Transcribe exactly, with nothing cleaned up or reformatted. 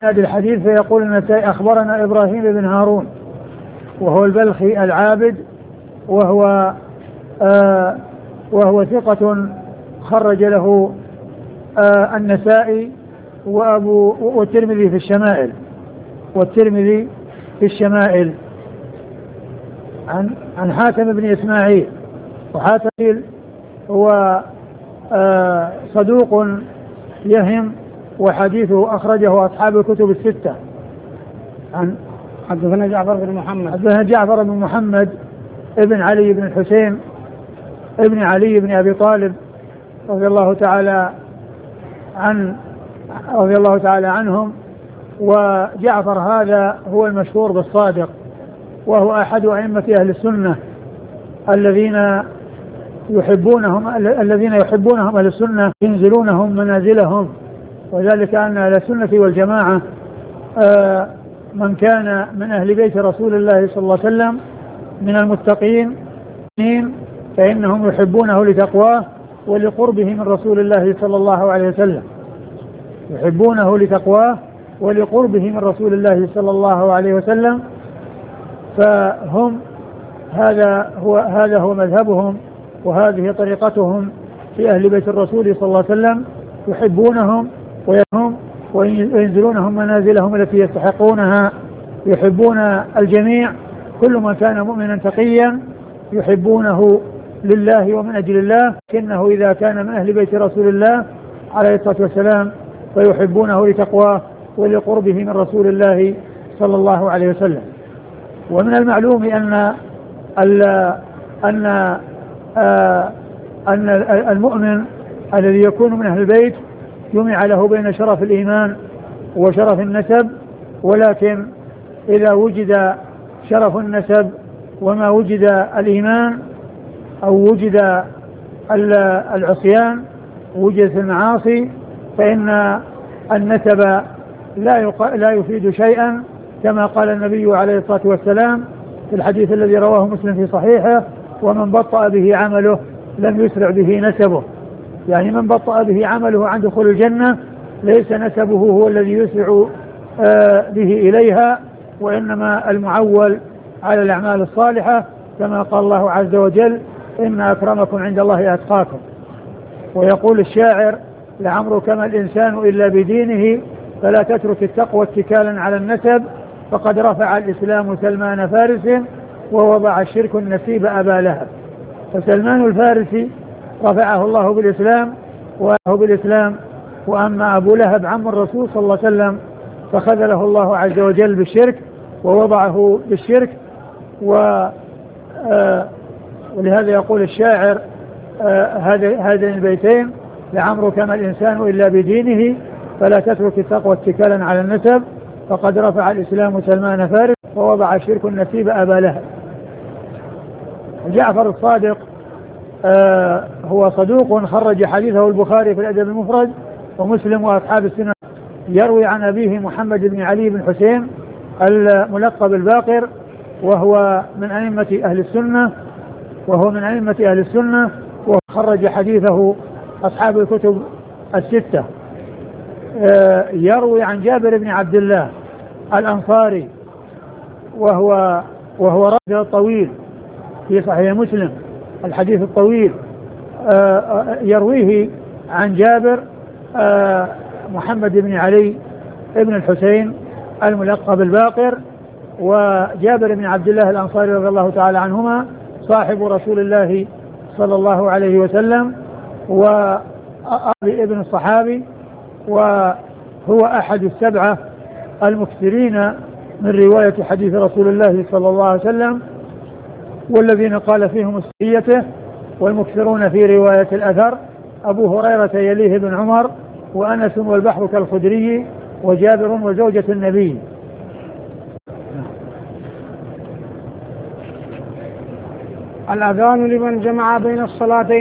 هذا الحديث فيقول النسائي أخبرنا إبراهيم بن هارون وهو البلخي العابد وهو آه وهو ثقة خرج له آه النسائي وأبو والترمذي في الشمائل والترمذي في الشمائل عن عن حاتم بن إسماعيل. وحاتم هو آه صدوق يهم وحديثه أخرجه أصحاب الكتب الستة. عن حدثنا جعفر بن محمد حدثنا جعفر بن محمد ابن علي بن الحسين ابن علي بن أبي طالب رضي الله تعالى عن رضي الله تعالى عنهم. وجعفر هذا هو المشهور بالصادق وهو أحد أئمة أهل السنة الذين يحبونهم الذين يحبونهم أهل السنة ينزلونهم منازلهم. وذلك أن أهل السنة والجماعة آه من كان من أهل بيت رسول الله صلى الله عليه وسلم من المتقين فإنهم يحبونه لتقواه ولقربه من رسول الله صلى الله عليه وسلم يحبونه لتقواه ولقربه من رسول الله صلى الله عليه وسلم. فهم هذا هو هذا هو مذهبهم وهذه طريقتهم في أهل بيت الرسول صلى الله عليه وسلم يحبونهم ويهم وينزلونهم منازلهم التي يستحقونها. يحبون الجميع كل من كان مؤمنا تقيا يحبونه لله ومن أجل الله لكنه إذا كان من أهل بيت رسول الله عليه الصلاة والسلام فيحبونه لتقواه ولقربه من رسول الله صلى الله عليه وسلم. ومن المعلوم أن أن أن المؤمن الذي يكون من أهل البيت جمع له بين شرف الإيمان وشرف النسب. ولكن إذا وجد شرف النسب وما وجد الإيمان أو وجد العصيان وجدت المعاصي فإن النسب لا لا يفيد شيئا كما قال النبي عليه الصلاة والسلام في الحديث الذي رواه مسلم في صحيحه ومن بطأ به عمله لم يسرع به نسبه. يعني من بطأ به عمله عن دخول الجنة ليس نسبه هو الذي يسرع به إليها وإنما المعول على الأعمال الصالحة كما قال الله عز وجل إن أكرمكم عند الله أتقاكم. ويقول الشاعر لعمرك ما الإنسان إلا بدينه فلا تترك التقوى اتكالا على النسب فقد رفع الإسلام سلمان فارس ووضع الشرك النسيب أبا لهب. فسلمان الفارسي رفعه الله بالإسلام وهو بالإسلام وأما أبو لهب عم الرسول صلى الله عليه وسلم فخذله الله عز وجل بالشرك ووضعه بالشرك. و آه ولهذا يقول الشاعر آه هذين البيتين لعمرك ما الإنسان إلا بدينه فلا تترك التقوى اتكالا على النسب فقد رفع الإسلام سلمان فارس ووضع الشرك النسيب أبا لهب. جعفر الصادق آه هو صدوق خرج حديثه البخاري في الأدب المفرد ومسلم وأصحاب السنن. يروي عن أبيه محمد بن علي بن حسين الملقب الباقر وهو من أئمة أهل السنة وهو من أئمة أهل السنة وخرج حديثه أصحاب الكتب الستة. آه يروي عن جابر بن عبد الله الأنصاري وهو وهو رجل طويل في صحيح مسلم الحديث الطويل. آه يرويه عن جابر آه محمد بن علي ابن الحسين الملقب الباقر. وجابر بن عبد الله الأنصاري رضي الله تعالى عنهما صاحب رسول الله صلى الله عليه وسلم وأبي ابن الصحابي وهو أحد السبعة المكثرين من رواية حديث رسول الله صلى الله عليه وسلم والذين قال فيهم السيئة والمكثرون في رواية الأثر أبو هريرة يليه بن عمر وأنس والبحر كالخدري وجابر وزوجة النبي. الأذان لمن جمع بين الصلاتين.